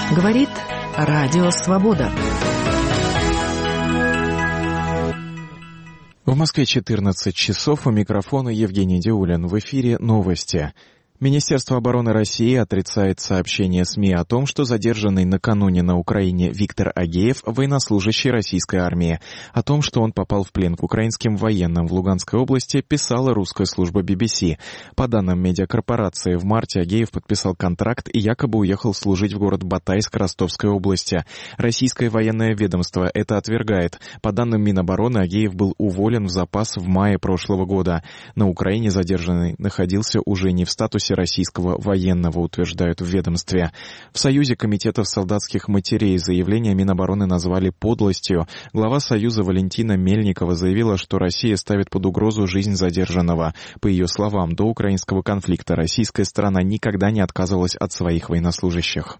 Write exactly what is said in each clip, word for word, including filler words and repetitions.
Говорит Радио Свобода. В Москве четырнадцать часов, у микрофона Евгений Диулин. В эфире новости. Министерство обороны России отрицает сообщение СМИ о том, что задержанный накануне на Украине Виктор Агеев – военнослужащий российской армии. О том, что он попал в плен к украинским военным в Луганской области, писала русская служба би би си. По данным медиакорпорации, в марте Агеев подписал контракт и якобы уехал служить в город Батайск Ростовской области. Российское военное ведомство это отвергает. По данным Минобороны, Агеев был уволен в запас в мае прошлого года. На Украине задержанный находился уже не в статусе российского военного, утверждают в ведомстве. В Союзе комитетов солдатских матерей заявление Минобороны назвали подлостью. Глава Союза Валентина Мельникова заявила, что Россия ставит под угрозу жизнь задержанного. По ее словам, до украинского конфликта российская сторона никогда не отказывалась от своих военнослужащих.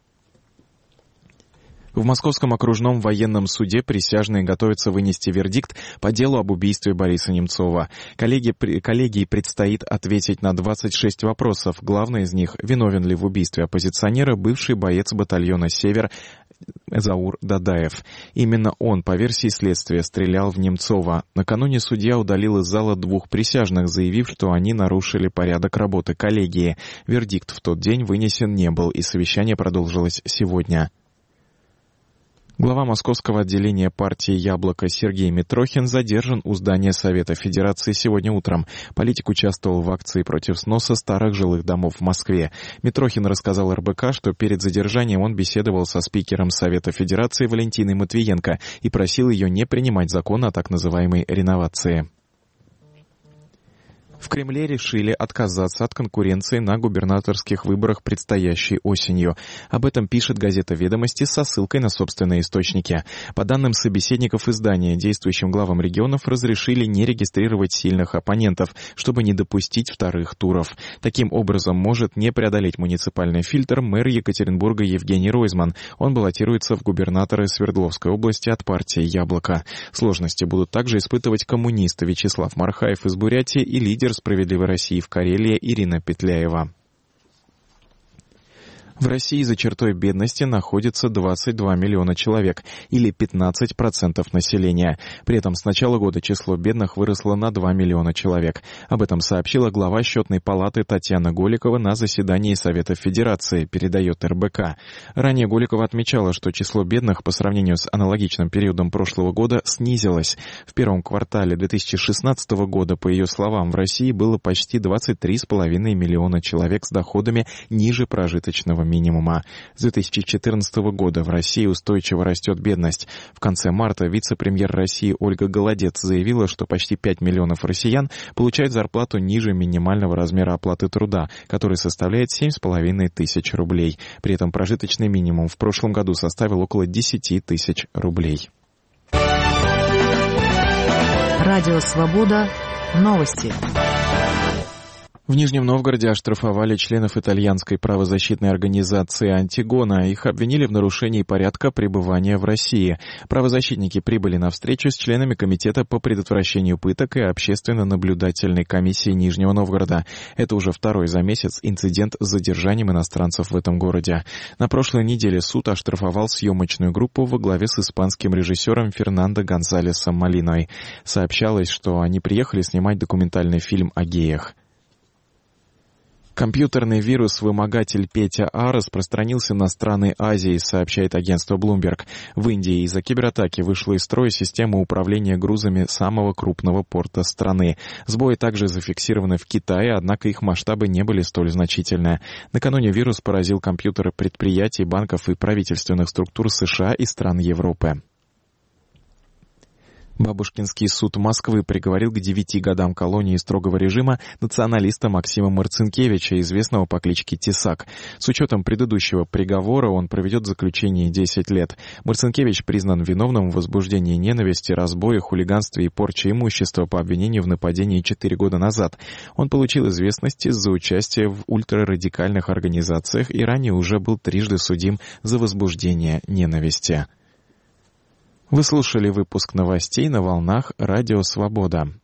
В Московском окружном военном суде присяжные готовятся вынести вердикт по делу об убийстве Бориса Немцова. Коллеги, коллегии предстоит ответить на двадцать шесть вопросов. Главный из них – виновен ли в убийстве оппозиционера бывший боец батальона «Север» Заур Дадаев. Именно он, по версии следствия, стрелял в Немцова. Накануне судья удалил из зала двух присяжных, заявив, что они нарушили порядок работы коллегии. Вердикт в тот день вынесен не был, и совещание продолжилось сегодня. Глава московского отделения партии «Яблоко» Сергей Митрохин задержан у здания Совета Федерации сегодня утром. Политик участвовал в акции против сноса старых жилых домов в Москве. Митрохин рассказал эр бэ ка, что перед задержанием он беседовал со спикером Совета Федерации Валентиной Матвиенко и просил ее не принимать закон о так называемой реновации. В Кремле решили отказаться от конкуренции на губернаторских выборах предстоящей осенью. Об этом пишет газета «Ведомости» со ссылкой на собственные источники. По данным собеседников издания, действующим главам регионов разрешили не регистрировать сильных оппонентов, чтобы не допустить вторых туров. Таким образом, может не преодолеть муниципальный фильтр мэр Екатеринбурга Евгений Ройзман. Он баллотируется в губернаторы Свердловской области от партии «Яблоко». Сложности будут также испытывать коммунисты Вячеслав Мархаев из Бурятии и лидер «Справедливой России» в Карелии Ирина Петляева. В России за чертой бедности находится двадцать два миллиона человек, или пятнадцать процентов населения. При этом с начала года число бедных выросло на два миллиона человек. Об этом сообщила глава Счетной палаты Татьяна Голикова на заседании Совета Федерации, передает эр бэ ка. Ранее Голикова отмечала, что число бедных по сравнению с аналогичным периодом прошлого года снизилось. В первом квартале две тысячи шестнадцатого года, по ее словам, в России было почти двадцать три с половиной миллиона человек с доходами ниже прожиточного минимума. С две тысячи четырнадцатого года в России устойчиво растет бедность. В конце марта вице-премьер России Ольга Голодец заявила, что почти пять миллионов россиян получают зарплату ниже минимального размера оплаты труда, который составляет семь с половиной тысяч рублей. При этом прожиточный минимум в прошлом году составил около десять тысяч рублей. Радио Свобода. Новости. В Нижнем Новгороде оштрафовали членов итальянской правозащитной организации «Антигона». Их обвинили в нарушении порядка пребывания в России. Правозащитники прибыли на встречу с членами Комитета по предотвращению пыток и общественно-наблюдательной комиссии Нижнего Новгорода. Это уже второй за месяц инцидент с задержанием иностранцев в этом городе. На прошлой неделе суд оштрафовал съемочную группу во главе с испанским режиссером Фернандо Гонсалесом Молиной. Сообщалось, что они приехали снимать документальный фильм о геях. Компьютерный вирус-вымогатель Петя-А распространился на страны Азии, сообщает агентство Bloomberg. В Индии из-за кибератаки вышла из строя система управления грузами самого крупного порта страны. Сбои также зафиксированы в Китае, однако их масштабы не были столь значительны. Накануне вирус поразил компьютеры предприятий, банков и правительственных структур США и стран Европы. Бабушкинский суд Москвы приговорил к девяти годам колонии строгого режима националиста Максима Марцинкевича, известного по кличке Тесак. С учетом предыдущего приговора он проведет в заключении десять лет. Марцинкевич признан виновным в возбуждении ненависти, разбое, хулиганстве и порче имущества по обвинению в нападении четыре года назад. Он получил известность из-за участия в ультрарадикальных организациях и ранее уже был трижды судим за возбуждение ненависти. Вы слушали выпуск новостей на волнах Радио Свобода.